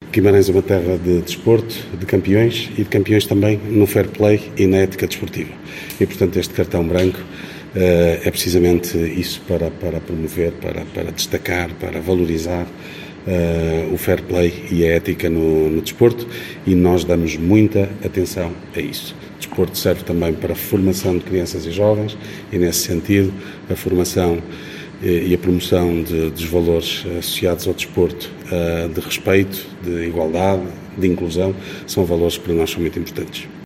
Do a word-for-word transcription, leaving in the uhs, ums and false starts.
Guimarães é uma terra de desporto, de campeões e de campeões também no fair play e na ética desportiva. E, portanto, este cartão branco uh, é precisamente isso para, para promover, para, para destacar, para valorizar uh, o fair play e a ética no, no desporto, e nós damos muita atenção a isso. O desporto serve também para a formação de crianças e jovens e, nesse sentido, a formação e a promoção de, dos valores associados ao desporto, de respeito, de igualdade, de inclusão, são valores que para nós são muito importantes.